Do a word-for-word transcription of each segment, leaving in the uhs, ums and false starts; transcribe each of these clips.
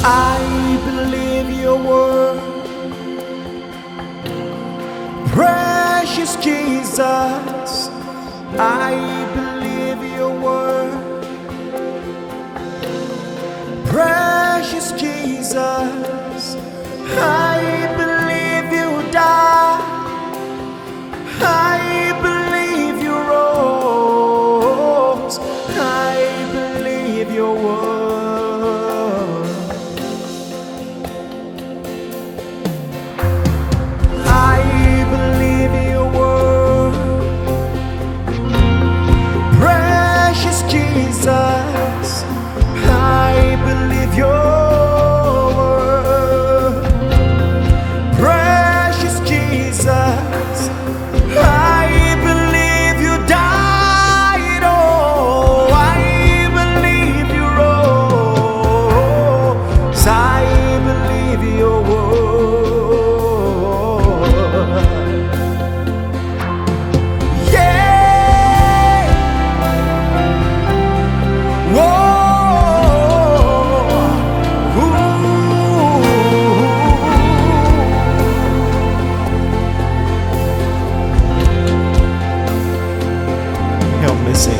I believe your word, precious Jesus. I believe your word, precious Jesus. I believe you died, I believe you rose, I believe your word. I believe your word, precious Jesus. I believe your word, precious Jesus. I believe you died, oh, I believe you rose, I believe your word. Yeah. Whoa. Help me sing.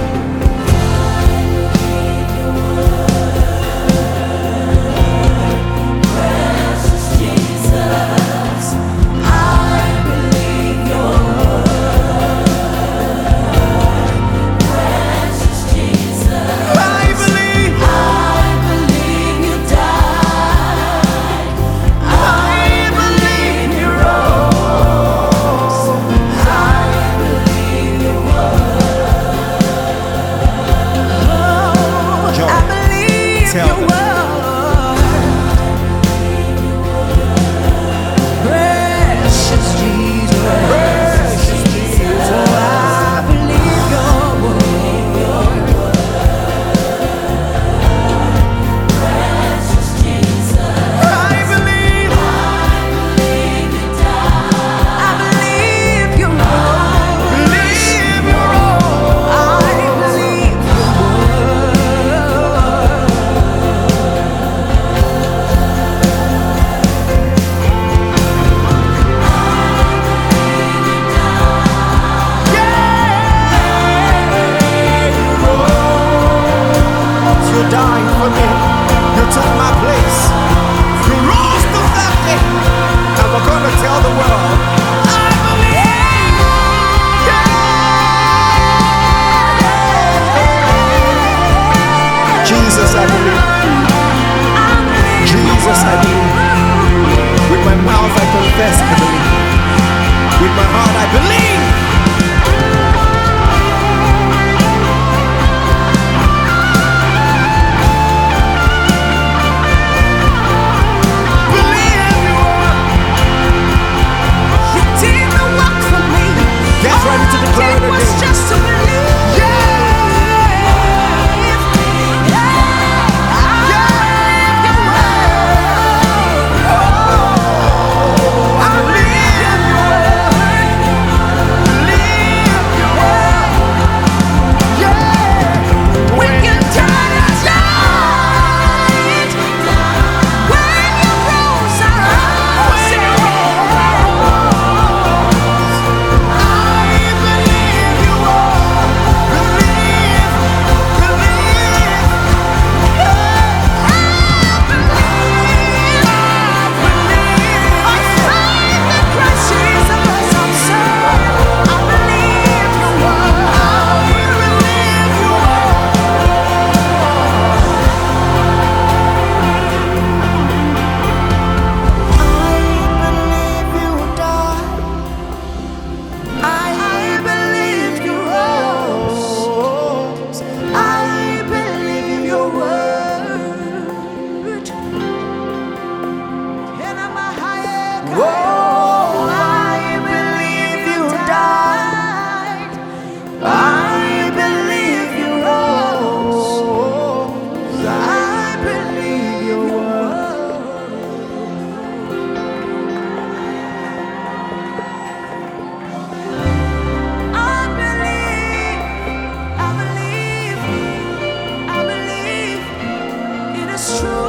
Tell them. Precious Jesus, precious Jesus, I believe your word. Precious Jesus, I believe, I believe you died. I believe you rose, believe you rose. I believe your word. You died for me, you took my place, you rose the third day, and we're gonna tell the world, I believe, yeah. Jesus, I believe, Jesus, I believe, with my mouth I confess I believe, with my heart I believe. Ready to declare it was just to believe. Yeah. Yeah. I believe your word. Oh, I believe your word. Believe your word. Yeah. When you died, I died. When you rose, I rose. It's true.